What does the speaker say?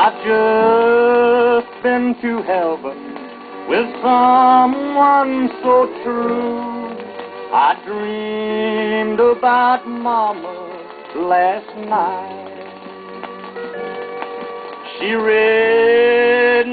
I've just been to heaven with someone so true. I dreamed about Mama, last night. She read